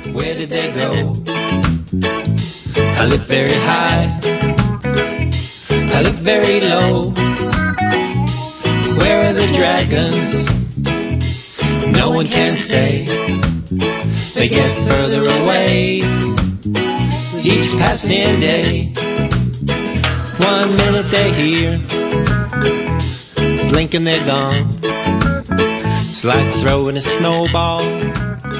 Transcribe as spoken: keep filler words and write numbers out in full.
Where did they go? I look very high, I look very low. Where are the dragons? No one can say. They get further away each passing day. One minute they're here, blinking they're gone. It's like throwing a snowball